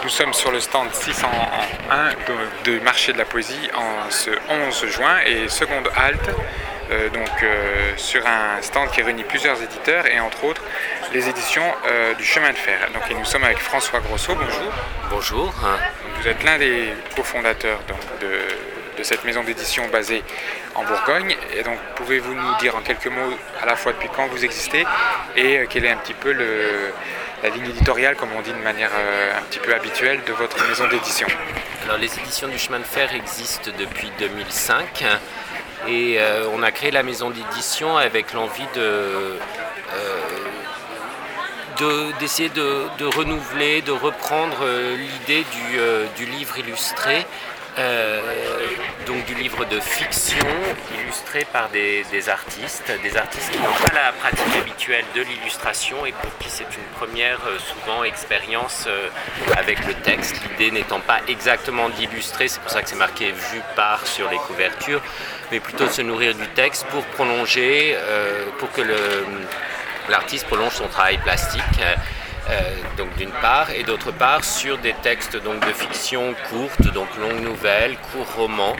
Nous sommes sur le stand 601 du marché de la poésie en ce 11 juin et seconde halte, sur un stand qui réunit plusieurs éditeurs et entre autres les éditions du Chemin de Fer. Donc, et nous sommes avec François Grosso, bonjour. Bonjour. Vous êtes l'un des cofondateurs de cette maison d'édition basée en Bourgogne. Et donc, pouvez-vous nous dire en quelques mots à la fois depuis quand vous existez et quelle est un petit peu la ligne éditoriale, comme on dit de manière un petit peu habituelle, de votre maison d'édition? Alors, les éditions du Chemin de Fer existent depuis 2005 et on a créé la maison d'édition avec l'envie d'essayer de renouveler, de reprendre l'idée du livre illustré, donc du livre de fiction illustré par des artistes qui n'ont pas la pratique habituelle de l'illustration et pour qui c'est une première souvent expérience avec le texte. L'idée n'étant pas exactement d'illustrer, c'est pour ça que c'est marqué « vu par » sur les couvertures, mais plutôt de se nourrir du texte pour prolonger, pour que l'artiste prolonge son travail plastique, donc d'une part, et d'autre part sur des textes donc de fiction courte, donc longues nouvelles, courts romans.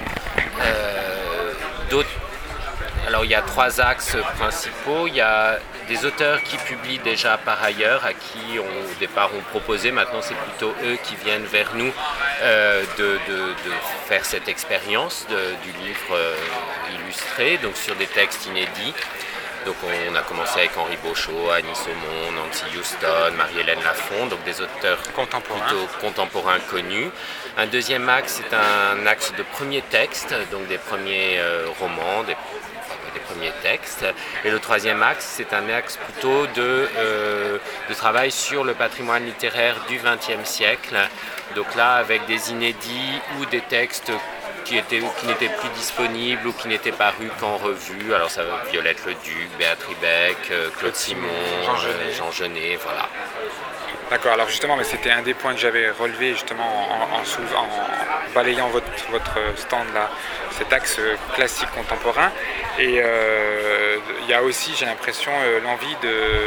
Alors il y a trois axes principaux. Il y a des auteurs qui publient déjà par ailleurs, à qui au départ on proposait, maintenant c'est plutôt eux qui viennent vers nous de faire cette expérience du livre illustré, donc sur des textes inédits. Donc on a commencé avec Henri Beauchot, Annie Saumon, Nancy Houston, Marie-Hélène Lafont, donc des auteurs plutôt contemporains connus. Un deuxième axe, c'est un axe de premiers textes, donc des premiers romans, des premiers textes. Et le troisième axe, c'est un axe plutôt de travail sur le patrimoine littéraire du XXe siècle. Donc là, avec des inédits ou des textes qui n'étaient plus disponibles ou qui n'étaient parus qu'en revue. Alors ça va Violette Leduc, Béatrice Beck, Claude Simon, Jean Genet, voilà. D'accord, alors justement, mais c'était un des points que j'avais relevé justement en balayant votre stand là, cet axe classique contemporain. Et il y a aussi, j'ai l'impression, l'envie de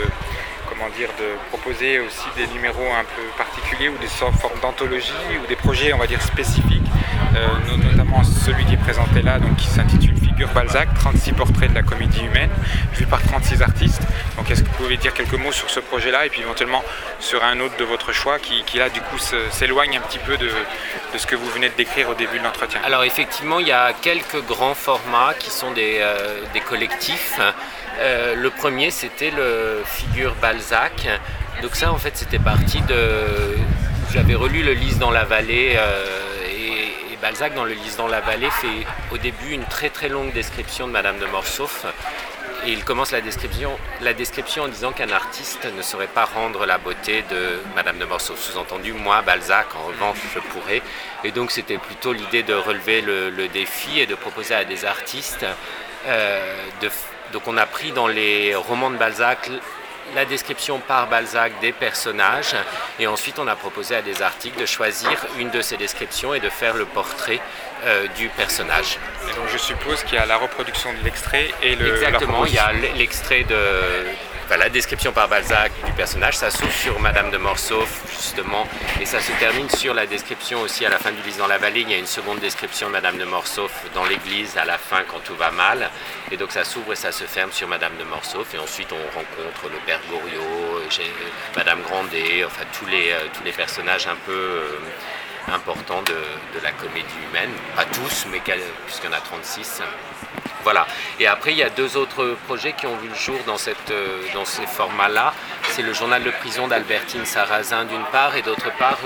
proposer aussi des numéros un peu particuliers ou des formes d'anthologie ou des projets, on va dire, spécifiques, notamment celui qui est présenté là, donc qui s'intitule Figure Balzac, 36 portraits de la comédie humaine, vus par 36 artistes. Donc est-ce que vous pouvez dire quelques mots sur ce projet-là et puis éventuellement sur un autre de votre choix qui là du coup s'éloigne un petit peu de ce que vous venez de décrire au début de l'entretien? Alors effectivement, il y a quelques grands formats qui sont des collectifs. Le premier, c'était le Figure Balzac. Donc ça, en fait, c'était parti j'avais relu Le Lys dans la vallée et Balzac, dans Le Lys dans la vallée, fait au début une très très longue description de Madame de Morsauf. Et il commence la description en disant qu'un artiste ne saurait pas rendre la beauté de Madame de Morsauf. Sous-entendu, moi, Balzac, en revanche, je pourrais. Et donc, c'était plutôt l'idée de relever le défi et de proposer à des artistes donc on a pris dans les romans de Balzac la description par Balzac des personnages et ensuite on a proposé à des artistes de choisir une de ces descriptions et de faire le portrait du personnage. Et donc je suppose qu'il y a la reproduction de l'extrait et Exactement, il y a l'extrait de la description par Balzac du personnage, ça s'ouvre sur Madame de Morsauf justement et ça se termine sur la description aussi à la fin du Lys dans la vallée. Il y a une seconde description de Madame de Morsauf dans l'église à la fin quand tout va mal et donc ça s'ouvre et ça se ferme sur Madame de Morsauf et ensuite on rencontre le père Goriot, Madame Grandet, enfin tous les personnages un peu importants de la comédie humaine, pas tous mais puisqu'il y en a 36. Voilà. Et après, il y a deux autres projets qui ont vu le jour dans ces formats-là. C'est le journal de prison d'Albertine Sarrazin d'une part, et d'autre part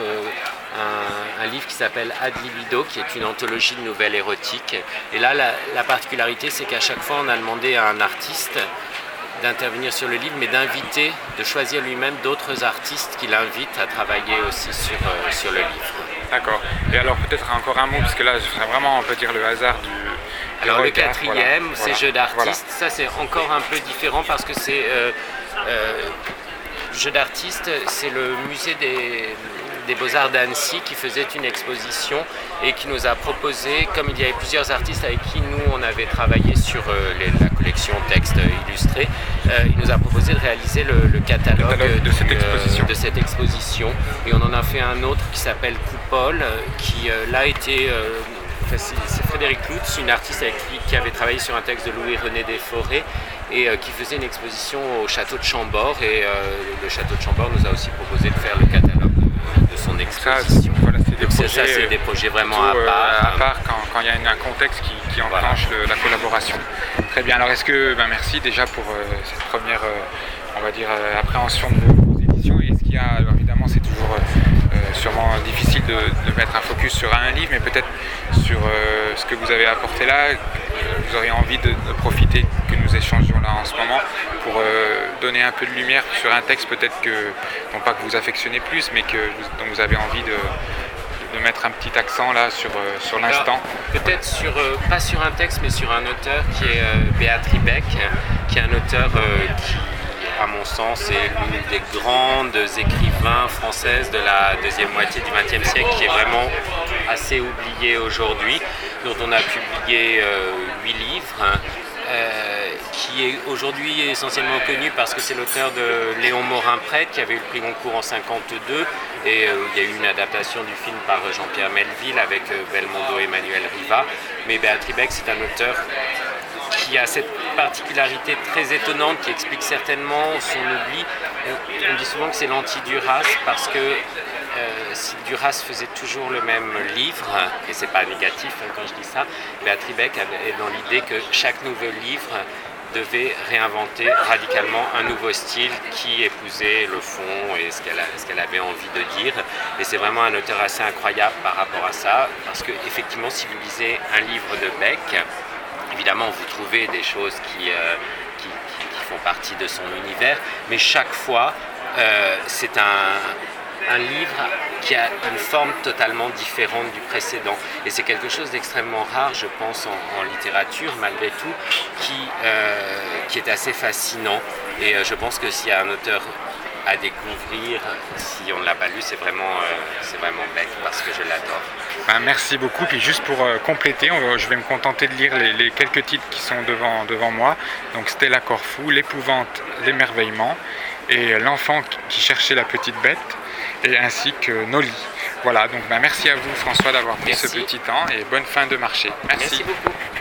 un livre qui s'appelle Ad Libido, qui est une anthologie de nouvelles érotiques. Et là, la particularité, c'est qu'à chaque fois, on a demandé à un artiste d'intervenir sur le livre, mais de choisir lui-même d'autres artistes qui l'invitent à travailler aussi sur le livre. D'accord. Et alors peut-être encore un mot, parce que là, c'est vraiment, on peut dire, le hasard du... Alors le quatrième, c'est Jeux d'artistes. Voilà. Ça, c'est encore un peu différent parce que c'est Jeux d'artistes, c'est le musée des des Beaux-Arts d'Annecy qui faisait une exposition et qui nous a proposé, comme il y avait plusieurs artistes avec qui nous on avait travaillé sur la collection textes illustrés, il nous a proposé de réaliser le catalogue de cette exposition. Et on en a fait un autre qui s'appelle Coupole, qui là était... c'est Frédéric Lutz, une artiste avec qui avait travaillé sur un texte de Louis-René Desforêts et qui faisait une exposition au château de Chambord. Et le château de Chambord nous a aussi proposé de faire le catalogue de son exposition. Ça, c'est des projets vraiment à part. Quand il y a un contexte qui enclenche la collaboration. Très bien, alors merci déjà pour cette première on va dire, appréhension de vos éditions. Et est-ce qu'il y a, alors évidemment c'est toujours sûrement difficile de mettre un focus sur un livre, mais peut-être sur ce que vous avez apporté là, vous auriez envie de profiter que nous échangions là en ce moment pour donner un peu de lumière sur un texte peut-être non pas que vous affectionnez plus, mais dont vous avez envie de mettre un petit accent là sur l'instant. Peut-être pas sur un texte, mais sur un auteur qui est Béatrice Beck, qui est un auteur qui, à mon sens, est l'une des grandes écrivains françaises de la deuxième moitié du XXe siècle, qui est vraiment assez oubliée aujourd'hui, dont on a publié 8 livres, qui est aujourd'hui essentiellement connu parce que c'est l'auteur de Léon Morin-Prêtre, qui avait eu le prix Goncourt en 1952, et il y a eu une adaptation du film par Jean-Pierre Melville avec Belmondo et Emmanuel Riva. Mais Béatrice Beck, c'est un auteur qui a cette particularité très étonnante qui explique certainement son oubli. On dit souvent que c'est l'anti-Duras parce que si Duras faisait toujours le même livre, et c'est pas négatif quand je dis ça, Béatrice Beck est dans l'idée que chaque nouveau livre devait réinventer radicalement un nouveau style qui épousait le fond et ce qu'elle avait envie de dire. Et c'est vraiment un auteur assez incroyable par rapport à ça, parce que effectivement, si vous lisez un livre de Beck, évidemment vous trouvez des choses qui font partie de son univers, mais chaque fois c'est un livre qui a une forme totalement différente du précédent. Et c'est quelque chose d'extrêmement rare, je pense, en littérature, malgré tout, qui est assez fascinant. Et je pense que s'il y a un auteur à découvrir, si on ne l'a pas lu, c'est vraiment Beck, parce que je l'adore. Merci beaucoup. Puis juste pour compléter, je vais me contenter de lire les quelques titres qui sont devant moi. Donc Stella Corfou, L'épouvante, l'émerveillement, et L'enfant qui cherchait la petite bête, et ainsi que Noli. Voilà, donc merci à vous François d'avoir pris ce petit temps et bonne fin de marché. Merci Merci beaucoup.